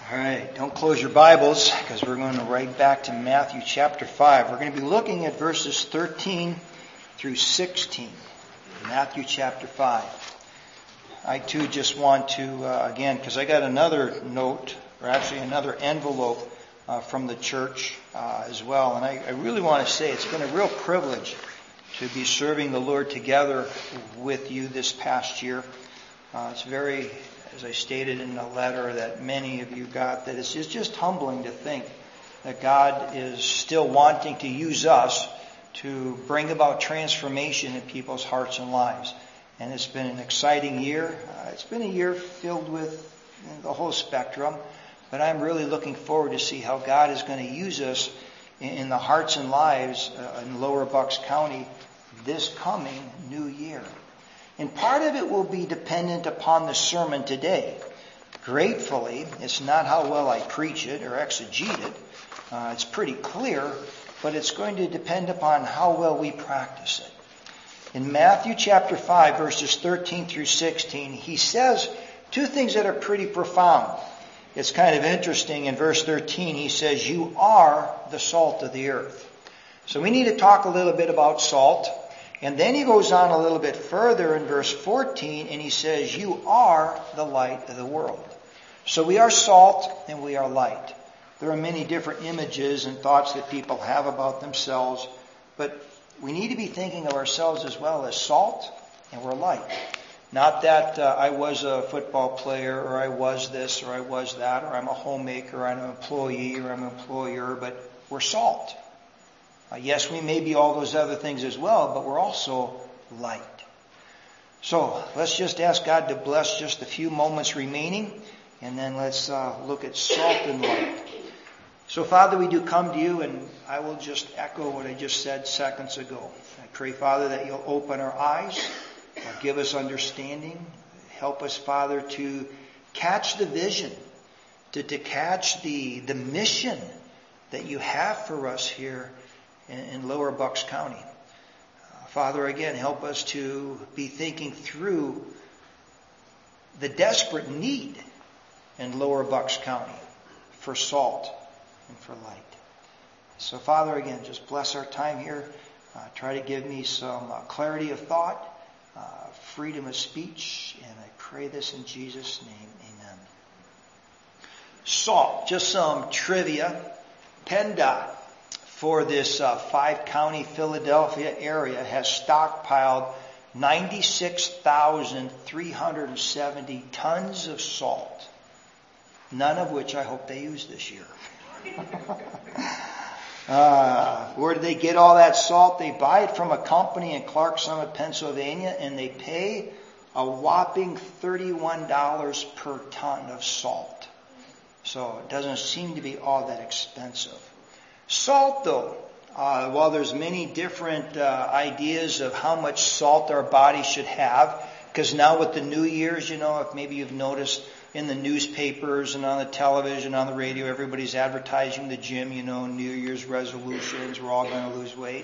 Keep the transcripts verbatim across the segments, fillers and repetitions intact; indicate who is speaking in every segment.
Speaker 1: All right, don't close your Bibles because we're going to right back to Matthew chapter five. We're going to be looking at verses thirteen through sixteen. Matthew chapter five. I too just want to, uh, again, because I got another note, or actually another envelope uh, from the church uh, as well. And I, I really want to say it's been a real privilege to be serving the Lord together with you this past year. Uh, it's very, as I stated in the letter that many of you got, that it's just, just humbling to think that God is still wanting to use us to bring about transformation in people's hearts and lives. And it's been an exciting year. Uh, it's been a year filled with you know, the whole spectrum. But I'm really looking forward to see how God is going to use us in, in the hearts and lives uh, in Lower Bucks County this coming new year. And part of it will be dependent upon the sermon today. Gratefully, it's not how well I preach it or exegete it. Uh, it's pretty clear, but it's going to depend upon how well we practice it. In Matthew chapter five, verses thirteen through sixteen, he says two things that are pretty profound. It's kind of interesting. In verse thirteen, he says, "You are the salt of the earth." So we need to talk a little bit about salt. And then he goes on a little bit further in verse fourteen, and he says, "You are the light of the world." So we are salt and we are light. There are many different images and thoughts that people have about themselves, but we need to be thinking of ourselves as well as salt and we're light. Not that uh, I was a football player or I was this or I was that or I'm a homemaker or I'm an employee or I'm an employer, but we're salt. Uh, yes, we may be all those other things as well, but we're also light. So let's just ask God to bless just a few moments remaining, and then let's uh, look at salt and light. So Father, we do come to you, and I will just echo what I just said seconds ago. I pray, Father, that you'll open our eyes, give us understanding, help us, Father, to catch the vision, to, to catch the, the mission that you have for us here in, in Lower Bucks County. Uh, Father, again, help us to be thinking through the desperate need in Lower Bucks County for salt and for light. So, Father, again, just bless our time here. Uh, try to give me some uh, clarity of thought, uh, freedom of speech, and I pray this in Jesus' name. Amen. Salt, just some trivia. PennDOT for this uh, five-county Philadelphia area has stockpiled ninety-six thousand three hundred seventy tons of salt, none of which I hope they use this year. uh, where do they get all that salt? They buy it from a company in Clark Summit, Pennsylvania, and they pay a whopping thirty-one dollars per ton of salt. So it doesn't seem to be all that expensive. Salt, though, uh, while there's many different uh, ideas of how much salt our body should have, because now with the New Year's, you know, if maybe you've noticed in the newspapers and on the television, on the radio, everybody's advertising the gym, you know, New Year's resolutions, we're all going to lose weight.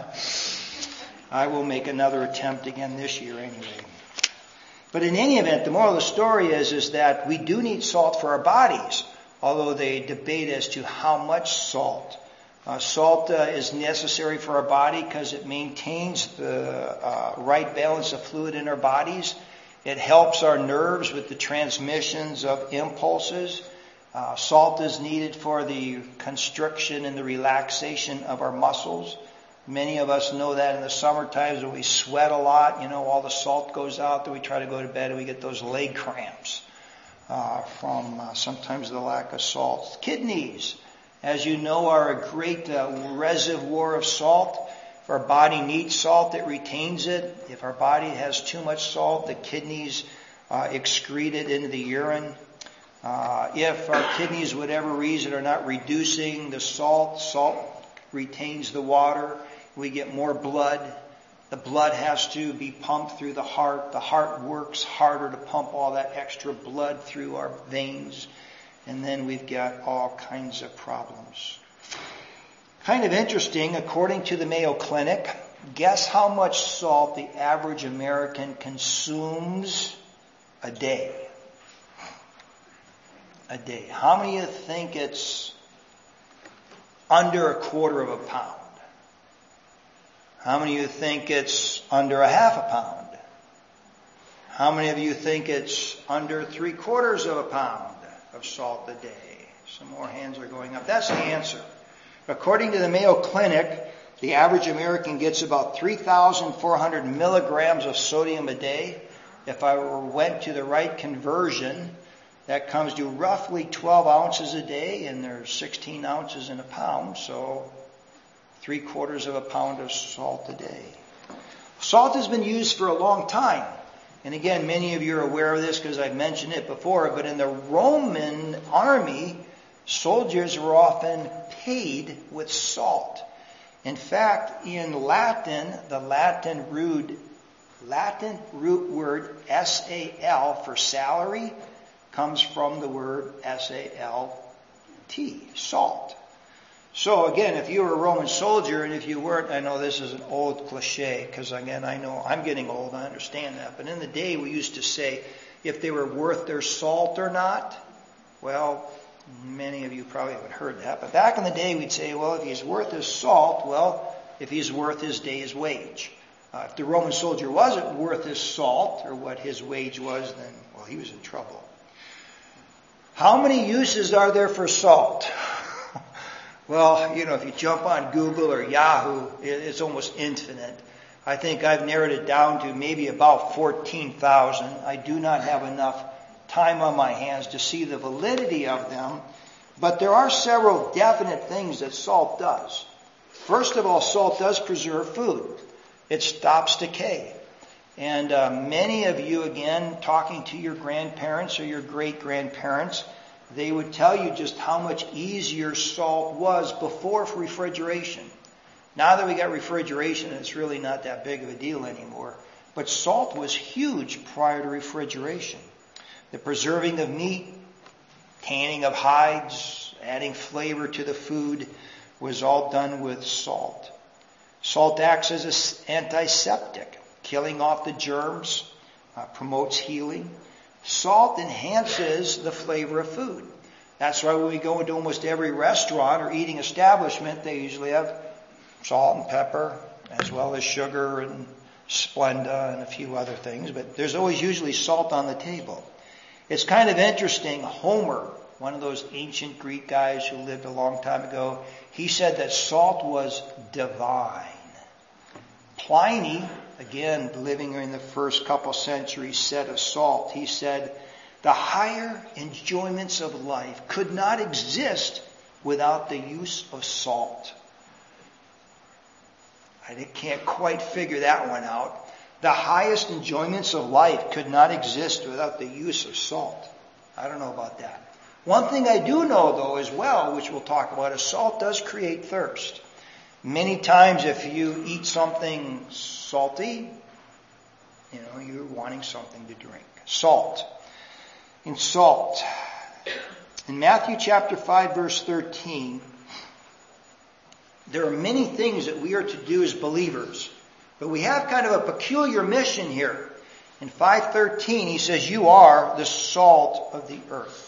Speaker 1: I will make another attempt again this year anyway. But in any event, the moral of the story is, is that we do need salt for our bodies, although they debate as to how much salt. Uh, salt uh, is necessary for our body because it maintains the uh, right balance of fluid in our bodies. It helps our nerves with the transmissions of impulses. Uh, salt is needed for the constriction and the relaxation of our muscles. Many of us know that in the summer times when we sweat a lot, you know, all the salt goes out, then we try to go to bed and we get those leg cramps uh, from uh, sometimes the lack of salt. Kidneys, as you know, are a great uh, reservoir of salt. If our body needs salt, it retains it. If our body has too much salt, the kidneys uh, excrete it into the urine. Uh, if our kidneys, for whatever reason, are not reducing the salt, salt retains the water. We get more blood. The blood has to be pumped through the heart. The heart works harder to pump all that extra blood through our veins. And then we've got all kinds of problems. Kind of interesting, according to the Mayo Clinic, guess how much salt the average American consumes a day? a day. How many of you think it's under a quarter of a pound? How many of you think it's under a half a pound? How many of you think it's under three quarters of a pound of salt a day? Some more hands are going up. That's the answer. According to the Mayo Clinic, the average American gets about three thousand four hundred milligrams of sodium a day. If I went to the right conversion, that comes to roughly twelve ounces a day, and there's sixteen ounces in a pound, so three quarters of a pound of salt a day. Salt has been used for a long time. And again, many of you are aware of this because I've mentioned it before, but in the Roman army, soldiers were often paid with salt. In fact, in Latin, the Latin root, Latin root word S A L for salary comes from the word S A L T, salt. So again, if you were a Roman soldier, and if you weren't, I know this is an old cliche, because again, I know I'm getting old, I understand that. But in the day, we used to say if they were worth their salt or not. Well, many of you probably haven't heard that. But back in the day, we'd say, well, if he's worth his salt, well, if he's worth his day's wage. Uh, if the Roman soldier wasn't worth his salt, or what his wage was, then, well, he was in trouble. How many uses are there for salt? Well, you know, if you jump on Google or Yahoo, it's almost infinite. I think I've narrowed it down to maybe about fourteen thousand. I do not have enough time on my hands to see the validity of them. But there are several definite things that salt does. First of all, salt does preserve food. It stops decay. And uh, many of you, again, talking to your grandparents or your great-grandparents, they would tell you just how much easier salt was before refrigeration. Now that we got refrigeration, it's really not that big of a deal anymore. But salt was huge prior to refrigeration. The preserving of meat, tanning of hides, adding flavor to the food was all done with salt. Salt acts as an antiseptic, killing off the germs, uh, promotes healing. Salt enhances the flavor of food. That's why when we go into almost every restaurant or eating establishment, they usually have salt and pepper, as well as sugar and Splenda and a few other things. But there's always usually salt on the table. It's kind of interesting. Homer, one of those ancient Greek guys who lived a long time ago, he said that salt was divine. Pliny, again, living in the first couple centuries, said of salt, he said, the higher enjoyments of life could not exist without the use of salt. I can't quite figure that one out. The highest enjoyments of life could not exist without the use of salt. I don't know about that. One thing I do know, though, as well, which we'll talk about, is salt does create thirst. Many times if you eat something salty, you know, you're wanting something to drink. Salt. In salt. In Matthew chapter five, verse thirteen, there are many things that we are to do as believers. But we have kind of a peculiar mission here. In five thirteen, he says, you are the salt of the earth.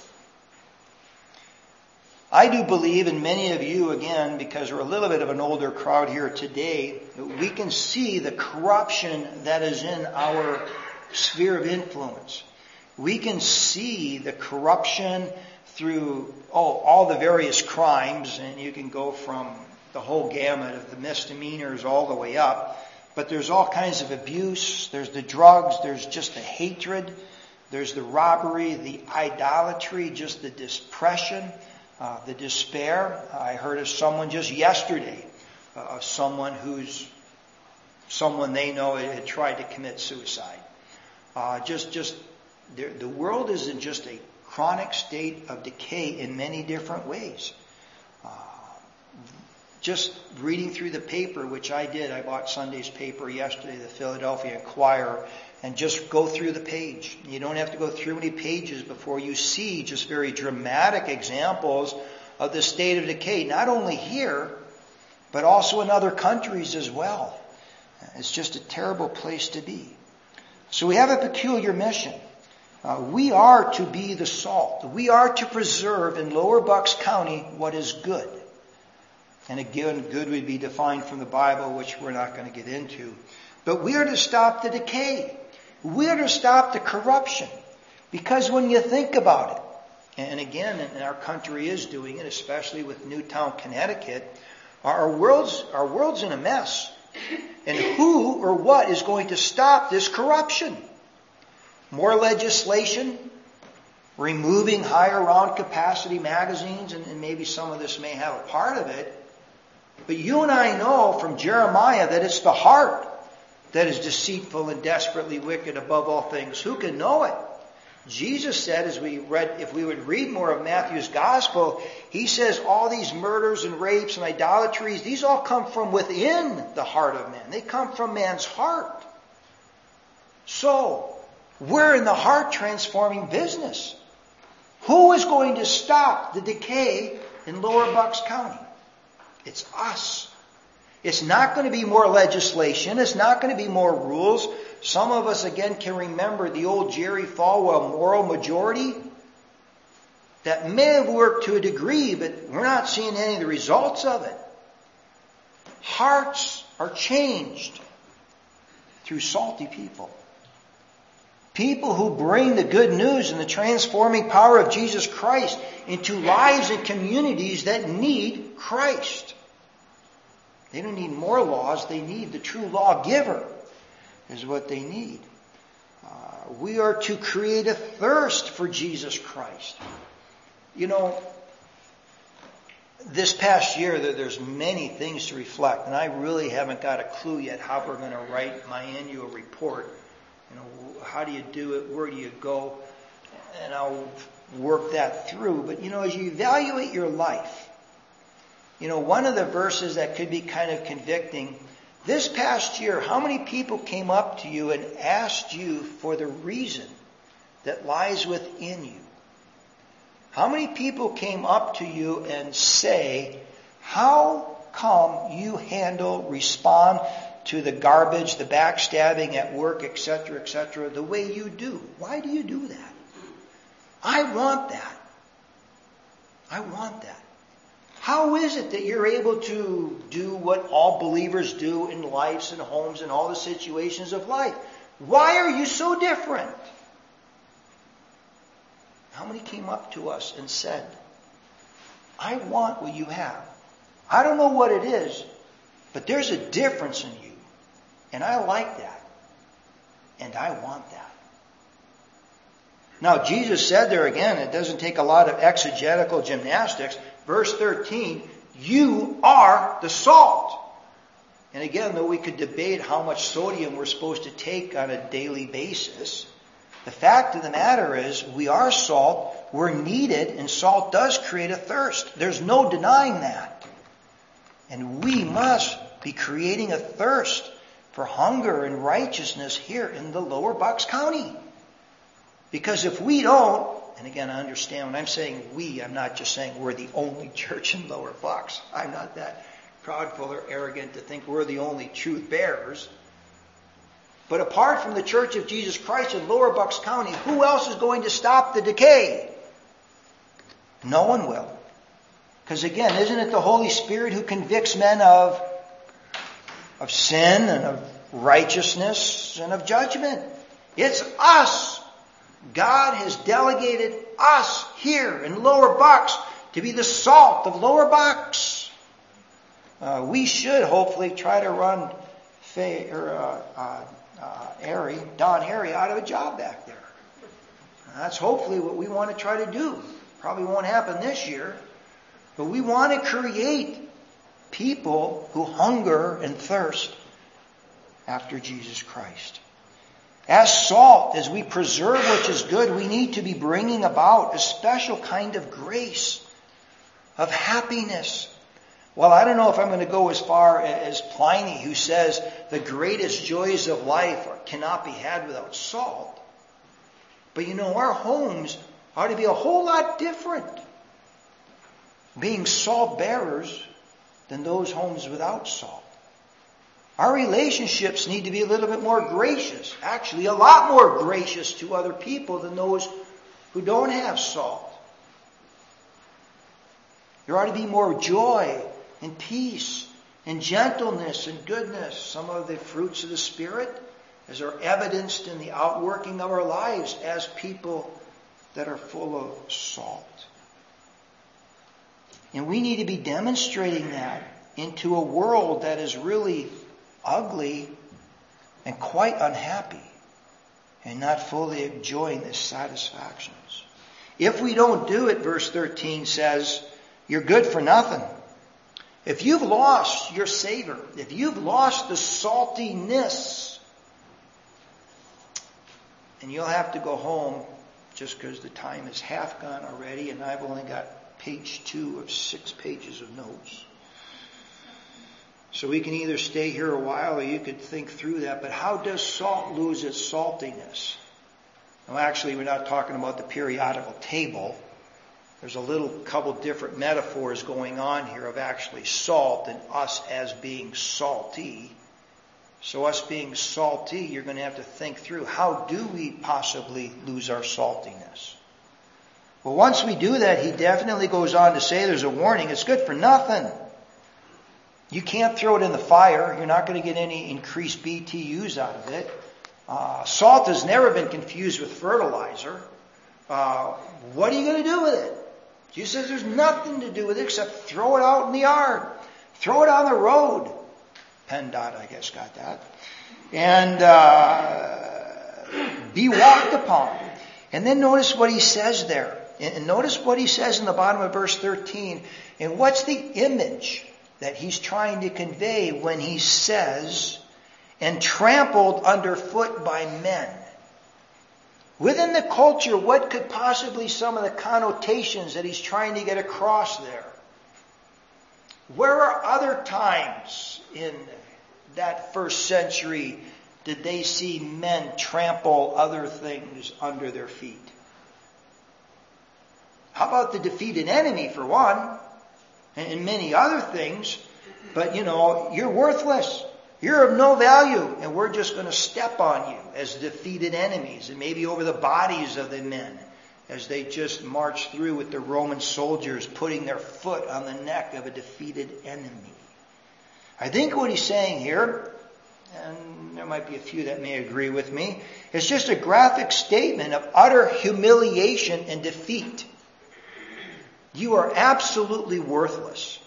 Speaker 1: I do believe, and many of you, again, because we're a little bit of an older crowd here today, we can see the corruption that is in our sphere of influence. We can see the corruption through oh, all the various crimes, and you can go from the whole gamut of the misdemeanors all the way up. But there's all kinds of abuse. There's the drugs. There's just the hatred. There's the robbery, the idolatry, just the depression. Uh, the despair. I heard of someone just yesterday, uh, of someone who's, someone they know had tried to commit suicide. Uh, just, just, the world is in just a chronic state of decay in many different ways. Uh, just reading through the paper, which I did, I bought Sunday's paper yesterday, the Philadelphia Inquirer, and just go through the page. You don't have to go through many pages before you see just very dramatic examples of the state of decay, not only here, but also in other countries as well. It's just a terrible place to be. So we have a peculiar mission. Uh, we are to be the salt. We are to preserve in Lower Bucks County what is good. And again, good would be defined from the Bible, which we're not going to get into. But we are to stop the decay. We are to stop the corruption. Because when you think about it, and again, and our country is doing it, especially with Newtown, Connecticut, our world's, our world's in a mess. And who or what is going to stop this corruption? More legislation, removing higher round capacity magazines, and, and maybe some of this may have a part of it. But you and I know from Jeremiah that it's the heart that is deceitful and desperately wicked above all things. Who can know it? Jesus said, as we read, if we would read more of Matthew's gospel, he says all these murders and rapes and idolatries, these all come from within the heart of man. They come from man's heart. So, we're in the heart transforming business. Who is going to stop the decay in Lower Bucks County? It's us. It's not going to be more legislation. It's not going to be more rules. Some of us, again, can remember the old Jerry Falwell moral majority. That may have worked to a degree, but we're not seeing any of the results of it. Hearts are changed through salty people. People who bring the good news and the transforming power of Jesus Christ into lives and communities that need Christ. They don't need more laws. They need the true lawgiver is what they need. Uh, we are to create a thirst for Jesus Christ. You know, this past year there's many things to reflect, and I really haven't got a clue yet how we're going to write my annual report. You know, how do you do it? Where do you go? And I'll work that through. But, you know, as you evaluate your life, you know, one of the verses that could be kind of convicting, this past year, how many people came up to you and asked you for the reason that lies within you? How many people came up to you and say, how come you handle, respond to the garbage, the backstabbing at work, et cetera, et cetera, the way you do? Why do you do that? I want that. I want that. How is it that you're able to do what all believers do in lives and homes and all the situations of life? Why are you so different? How many came up to us and said, I want what you have. I don't know what it is, but there's a difference in you. And I like that. And I want that. Now, Jesus said there again, it doesn't take a lot of exegetical gymnastics. Verse thirteen, you are the salt. And again, though we could debate how much sodium we're supposed to take on a daily basis, the fact of the matter is we are salt, we're needed, and salt does create a thirst. There's no denying that. And we must be creating a thirst for hunger and righteousness here in the Lower Bucks County. Because if we don't, and again, I understand when I'm saying we, I'm not just saying we're the only church in Lower Bucks. I'm not that proudful or arrogant to think we're the only truth bearers. But apart from the Church of Jesus Christ in Lower Bucks County, who else is going to stop the decay? No one will. Because again, isn't it the Holy Spirit who convicts men of, of sin and of righteousness and of judgment? It's us. God has delegated us here in Lower Bucks to be the salt of Lower Bucks. Uh, we should hopefully try to run Faye, or, uh, uh, uh, Harry, Don Harry out of a job back there. That's hopefully what we want to try to do. Probably won't happen this year. But we want to create people who hunger and thirst after Jesus Christ. As salt, as we preserve which is good, we need to be bringing about a special kind of grace, of happiness. Well, I don't know if I'm going to go as far as Pliny, who says the greatest joys of life cannot be had without salt. But you know, our homes ought to be a whole lot different, being salt bearers, than those homes without salt. Our relationships need to be a little bit more gracious. Actually, a lot more gracious to other people than those who don't have salt. There ought to be more joy and peace and gentleness and goodness. Some of the fruits of the Spirit as are evidenced in the outworking of our lives as people that are full of salt. And we need to be demonstrating that into a world that is really ugly and quite unhappy and not fully enjoying the satisfactions. If we don't do it, verse thirteen says, you're good for nothing. If you've lost your savor, if you've lost the saltiness, and you'll have to go home just because the time is half gone already and I've only got page two of six pages of notes. So we can either stay here a while or you could think through that. But how does salt lose its saltiness? Well, actually, we're not talking about the periodical table. There's a little couple different metaphors going on here of actually salt and us as being salty. So us being salty, you're going to have to think through, how do we possibly lose our saltiness? Well, once we do that, he definitely goes on to say there's a warning. It's good for nothing. You can't throw it in the fire. You're not going to get any increased B T Us out of it. Uh, salt has never been confused with fertilizer. Uh, what are you going to do with it? Jesus says there's nothing to do with it except throw it out in the yard. Throw it on the road. PennDOT, I guess, got that. And uh, be walked upon. And then notice what he says there. And notice what he says in the bottom of verse thirteen. And what's the image that he's trying to convey when he says, and trampled underfoot by men? Within the culture, what could possibly some of the connotations that he's trying to get across there? Where are other times in that first century did they see men trample other things under their feet? How about the defeated enemy, for one, and many other things? But, you know, you're worthless. You're of no value, and we're just going to step on you as defeated enemies, and maybe over the bodies of the men as they just march through with the Roman soldiers putting their foot on the neck of a defeated enemy. I think what he's saying here, and there might be a few that may agree with me, is just a graphic statement of utter humiliation and defeat. You are absolutely worthless.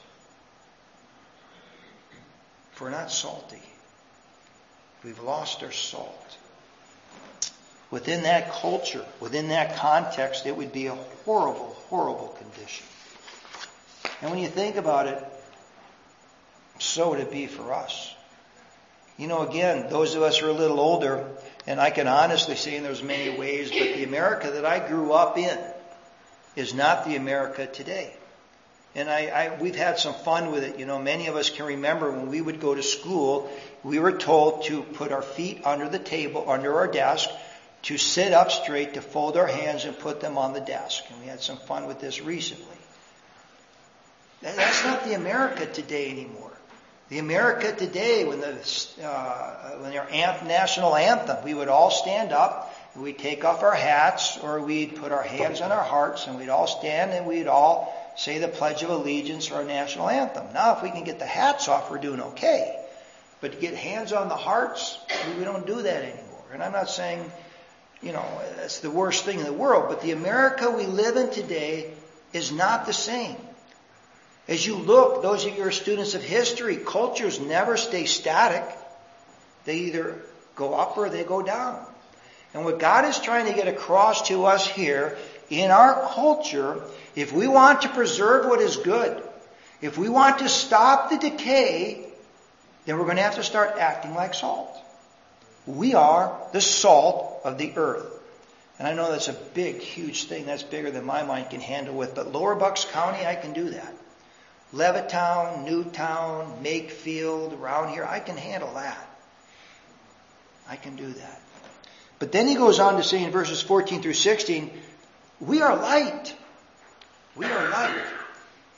Speaker 1: If we're not salty, we've lost our salt. Within that culture, within that context, it would be a horrible, horrible condition. And when you think about it, so would it be for us. You know, again, those of us who are a little older, and I can honestly say in there's many ways, but the America that I grew up in is not the America today. And I, I, we've had some fun with it. You know, many of us can remember when we would go to school, we were told to put our feet under the table, under our desk, to sit up straight, to fold our hands and put them on the desk. And we had some fun with this recently. That's not the America today anymore. The America today, when the uh, when our national anthem, we would all stand up, and we'd take off our hats, or we'd put our hands on our hearts, and we'd all stand and we'd all say the Pledge of Allegiance or our national anthem. Now, if we can get the hats off, we're doing okay. But to get hands on the hearts, we don't do that anymore. And I'm not saying, you know, that's the worst thing in the world, but the America we live in today is not the same. As you look, those of you who are students of history, cultures never stay static. They either go up or they go down. And what God is trying to get across to us here, in our culture, if we want to preserve what is good, if we want to stop the decay, then we're going to have to start acting like salt. We are the salt of the earth. And I know that's a big, huge thing. That's bigger than my mind can handle with. But Lower Bucks County, I can do that. Levittown, Newtown, Makefield, around here, I can handle that. I can do that. But then he goes on to say in verses fourteen through sixteen, we are light. We are light.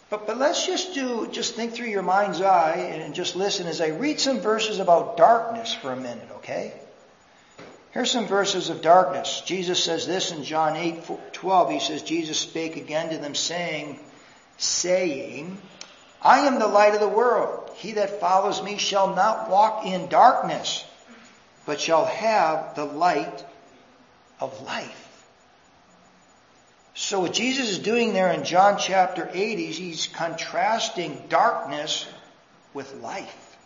Speaker 1: But, but let's just do, just think through your mind's eye and just listen as I read some verses about darkness for a minute, okay? Here's some verses of darkness. Jesus says this in John eight twelve. He says, Jesus spake again to them, saying, saying, I am the light of the world. He that follows me shall not walk in darkness, but shall have the light of life. So what Jesus is doing there in John chapter eight is he's contrasting darkness with life.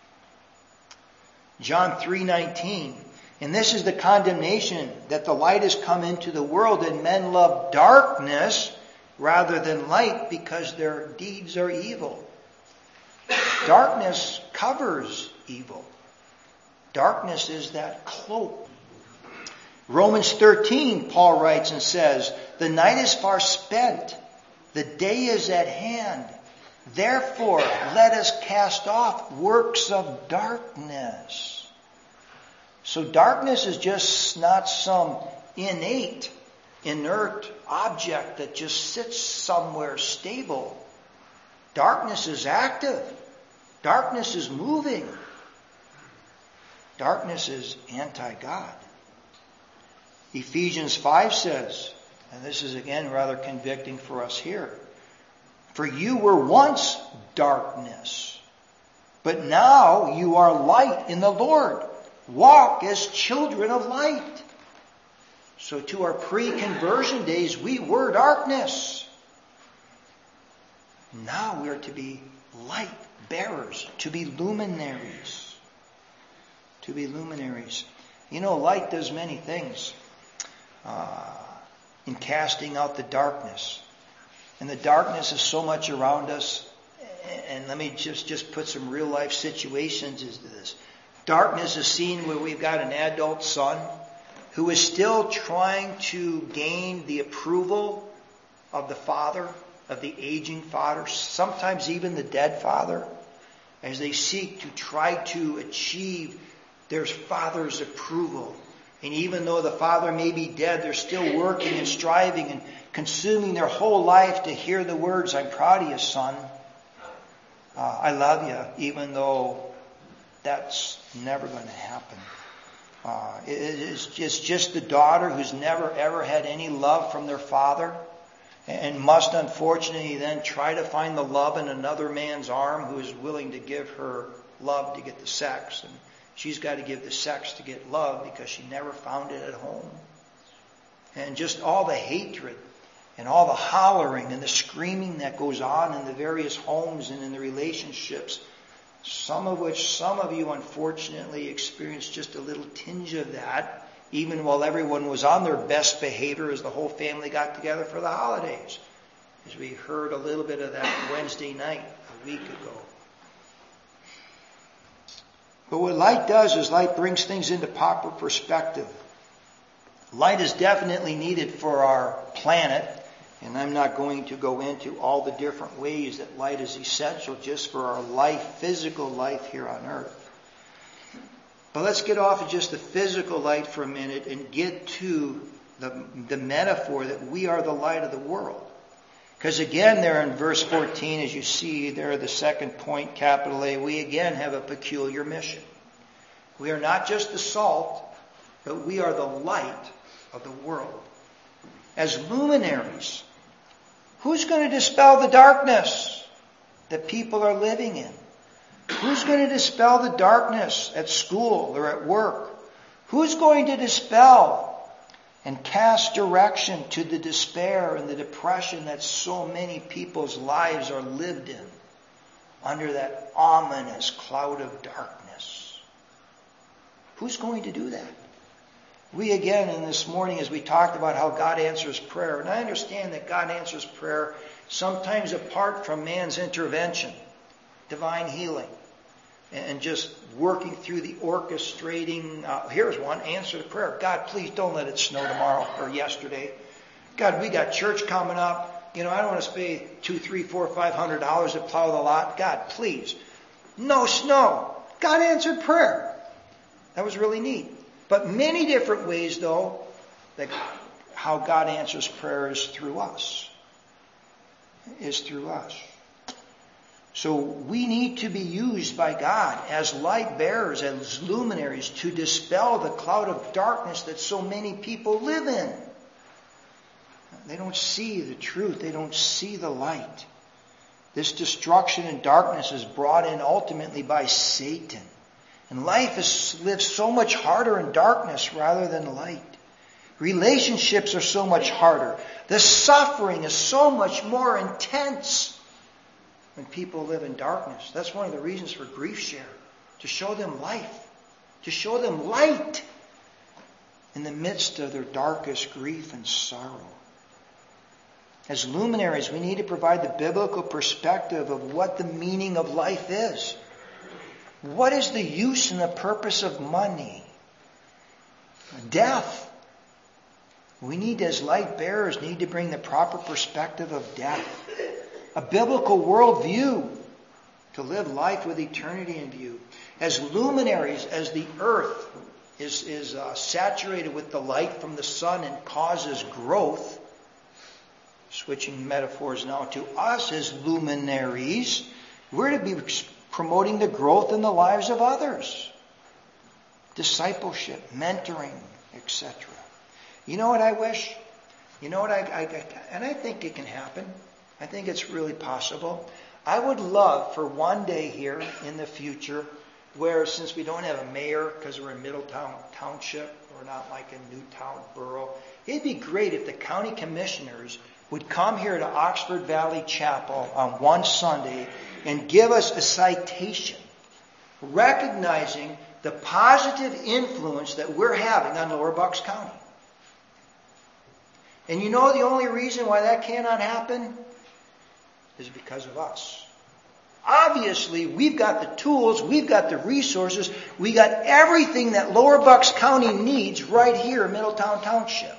Speaker 1: John three nineteen. And this is the condemnation, that the light has come into the world, and men love darkness rather than light because their deeds are evil. Darkness covers evil. Darkness is that cloak. Romans thirteen, Paul writes and says, the night is far spent, the day is at hand. Therefore, let us cast off works of darkness. So darkness is just not some innate, inert object that just sits somewhere stable. Darkness is active. Darkness is moving. Darkness is anti-God. Ephesians five says, and this is again rather convicting for us here, for you were once darkness, but now you are light in the Lord. Walk as children of light. So to our pre-conversion days, we were darkness. Now we are to be light bearers, to be luminaries. To be luminaries. You know, light does many things uh, in casting out the darkness. And the darkness is so much around us. And let me just, just put some real life situations into this. Darkness is seen where we've got an adult son who is still trying to gain the approval of the father, of the aging father, sometimes even the dead father, as they seek to try to achieve their father's approval. And even though the father may be dead, they're still working and striving and consuming their whole life to hear the words, I'm proud of you, son. Uh, I love you, even though that's never going to happen. Uh, it, it's, it's just the daughter who's never ever had any love from their father and must unfortunately then try to find the love in another man's arm who is willing to give her love to get the sex. And she's got to give the sex to get love because she never found it at home. And just all the hatred and all the hollering and the screaming that goes on in the various homes and in the relationships, some of which some of you unfortunately experienced just a little tinge of that, even while everyone was on their best behavior as the whole family got together for the holidays. As we heard a little bit of that Wednesday night a week ago. But what light does is light brings things into proper perspective. Light is definitely needed for our planet. And I'm not going to go into all the different ways that light is essential just for our life, physical life here on earth. But let's get off of just the physical light for a minute and get to the, the metaphor that we are the light of the world. Because again there in verse fourteen, as you see there, the second point, capital A, we again have a peculiar mission. We are not just the salt, but we are the light of the world. As luminaries, who's going to dispel the darkness that people are living in? Who's going to dispel the darkness at school or at work? Who's going to dispel and cast direction to the despair and the depression that so many people's lives are lived in under that ominous cloud of darkness? Who's going to do that? We again in this morning, as we talked about how God answers prayer, and I understand that God answers prayer sometimes apart from man's intervention, divine healing, and just working through the orchestrating. Uh, here's one, answer to prayer. God, please don't let it snow tomorrow or yesterday. God, we got church coming up. You know, I don't want to pay two, three, four, five hundred dollars to plow the lot. God, please, no snow. God answered prayer. That was really neat. But many different ways, though, that how God answers prayer is through us. Is through us. So we need to be used by God as light bearers, as luminaries, to dispel the cloud of darkness that so many people live in. They don't see the truth. They don't see the light. This destruction and darkness is brought in ultimately by Satan. And life is lived so much harder in darkness rather than light. Relationships are so much harder. The suffering is so much more intense when people live in darkness. That's one of the reasons for Grief Share. To show them life. To show them light in the midst of their darkest grief and sorrow. As luminaries, we need to provide the biblical perspective of what the meaning of life is. What is the use and the purpose of money? Death. We need, as light bearers, need to bring the proper perspective of death. A biblical worldview to live life with eternity in view. As luminaries, as the earth is, is uh, saturated with the light from the sun and causes growth, switching metaphors now to us as luminaries, we're to be promoting the growth in the lives of others. Discipleship, mentoring, et cetera. You know what I wish? You know what I, I, I and I think it can happen. I think it's really possible. I would love for one day here in the future where, since we don't have a mayor because we're in Middletown Township, we're not like a Newtown borough, it'd be great if the county commissioners would come here to Oxford Valley Chapel on one Sunday and give us a citation recognizing the positive influence that we're having on Lower Bucks County. And you know the only reason why that cannot happen is because of us. Obviously, we've got the tools, we've got the resources, we got everything that Lower Bucks County needs right here in Middletown Township.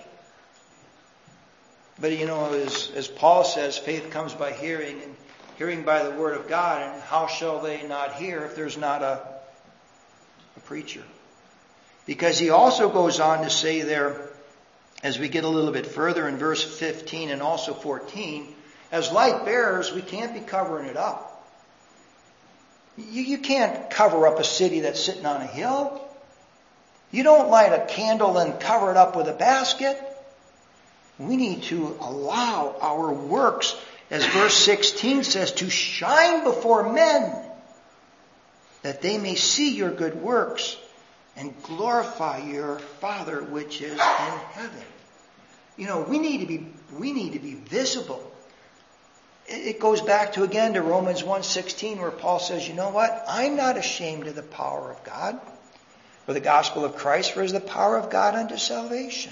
Speaker 1: But you know, as, as Paul says, faith comes by hearing, and hearing by the word of God, and how shall they not hear if there's not a, a preacher? Because he also goes on to say there, as we get a little bit further in verse fifteen and also fourteen, as light bearers, we can't be covering it up. You, you can't cover up a city that's sitting on a hill. You don't light a candle and cover it up with a basket. We need to allow our works, as verse sixteen says, to shine before men, that they may see your good works and glorify your Father which is in heaven. You know, we need to be we need to be visible. It goes back to again to Romans one sixteen, where Paul says, you know what? I'm not ashamed of the power of God, or the gospel of Christ, for it is the power of God unto salvation.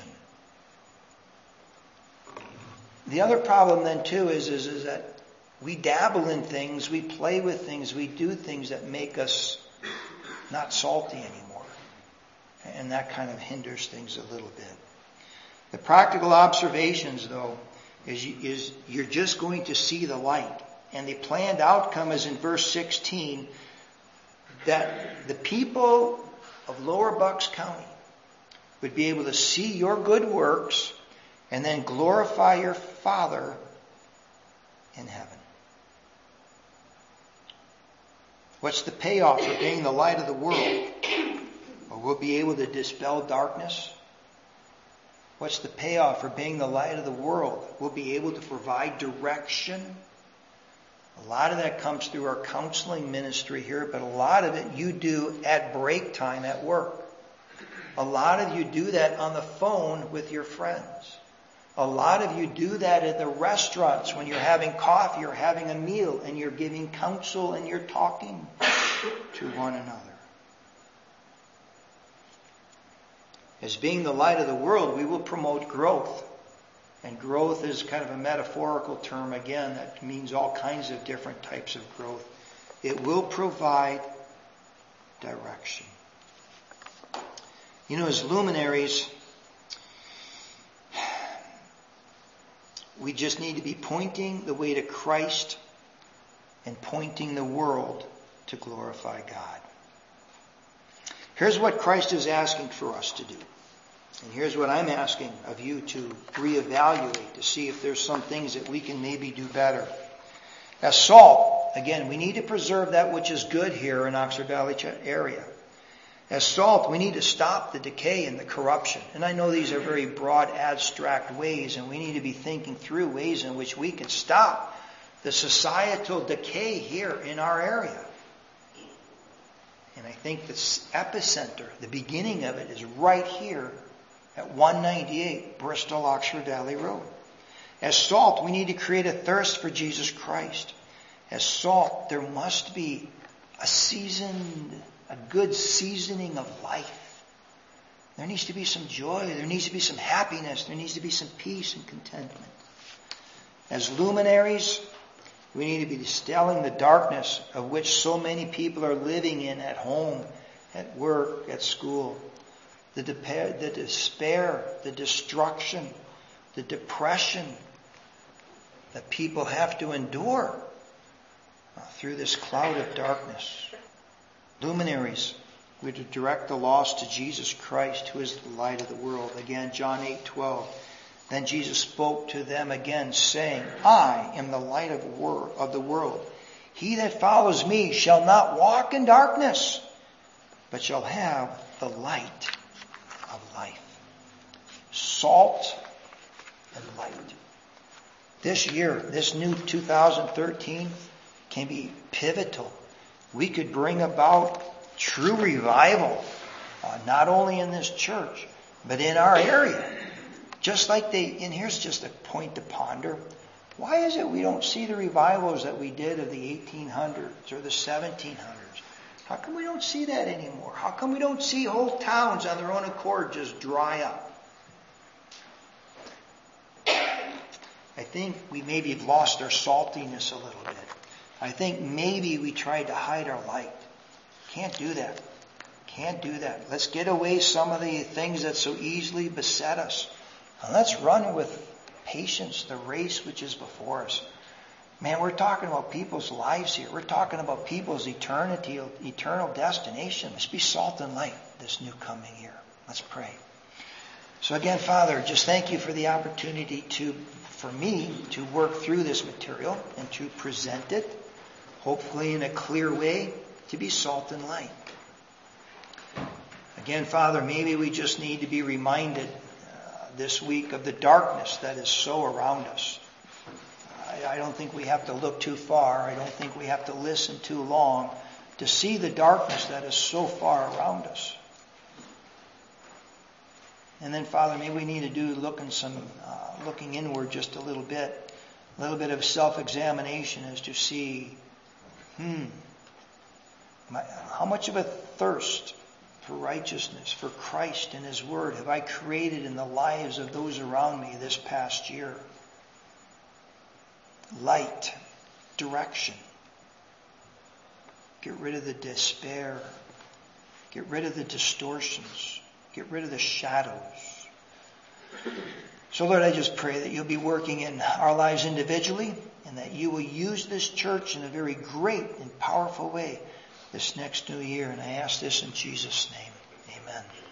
Speaker 1: The other problem then too is, is, is that we dabble in things, we play with things, we do things that make us not salty anymore. And that kind of hinders things a little bit. The practical observations, though, is, is you're just going to see the light. And the planned outcome is in verse sixteen, that the people of Lower Bucks County would be able to see your good works and then glorify your Father in heaven. What's the payoff for being the light of the world? Well, we'll be able to dispel darkness. What's the payoff for being the light of the world? We'll be able to provide direction. A lot of that comes through our counseling ministry here, but a lot of it you do at break time at work. A lot of you do that on the phone with your friends. A lot of you do that at the restaurants when you're having coffee or having a meal and you're giving counsel and you're talking to one another. As being the light of the world, we will promote growth. And growth is kind of a metaphorical term, again, that means all kinds of different types of growth. It will provide direction. You know, as luminaries, we just need to be pointing the way to Christ and pointing the world to glorify God. Here's what Christ is asking for us to do. And here's what I'm asking of you to reevaluate, to see if there's some things that we can maybe do better. As salt, again, we need to preserve that which is good here in Oxford Valley area. As salt, we need to stop the decay and the corruption. And I know these are very broad, abstract ways, and we need to be thinking through ways in which we can stop the societal decay here in our area. And I think the epicenter, the beginning of it, is right here at one ninety-eight Bristol Oxford Valley Road. As salt, we need to create a thirst for Jesus Christ. As salt, there must be a seasoned, a good seasoning of life. There needs to be some joy. There needs to be some happiness. There needs to be some peace and contentment. As luminaries, we need to be dispelling the darkness of which so many people are living in at home, at work, at school. The, de- the despair, the destruction, the depression that people have to endure through this cloud of darkness. Luminaries, we to direct the lost to Jesus Christ, who is the light of the world. Again, John eight twelve. Then Jesus spoke to them again, saying, I am the light of the world. He that follows me shall not walk in darkness, but shall have the light of life. Salt and light. This year, this new two thousand thirteen, can be pivotal. We could bring about true revival, uh, not only in this church, but in our area. Just like they, and here's just a point to ponder. Why is it we don't see the revivals that we did of the eighteen hundreds or the seventeen hundreds? How come we don't see that anymore? How come we don't see whole towns on their own accord just dry up? I think we maybe have lost our saltiness a little bit. I think maybe we tried to hide our light. Can't do that. Can't do that. Let's get away some of the things that so easily beset us. And let's run with patience the race which is before us. Man, we're talking about people's lives here. We're talking about people's eternity, eternal destination. Let's be salt and light this new coming year. Let's pray. So again, Father, just thank you for the opportunity to, for me, to work through this material and to present it, hopefully in a clear way, to be salt and light. Again, Father, maybe we just need to be reminded uh, this week of the darkness that is so around us. I, I don't think we have to look too far. I don't think we have to listen too long to see the darkness that is so far around us. And then, Father, maybe we need to do looking some, uh, looking inward just a little bit, a little bit of self-examination as to see, hmm, my, how much of a thirst for righteousness, for Christ and His Word have I created in the lives of those around me this past year? Light, direction. Get rid of the despair. Get rid of the distortions. Get rid of the shadows. So, Lord, I just pray that you'll be working in our lives individually and that you will use this church in a very great and powerful way this next new year. And I ask this in Jesus' name. Amen.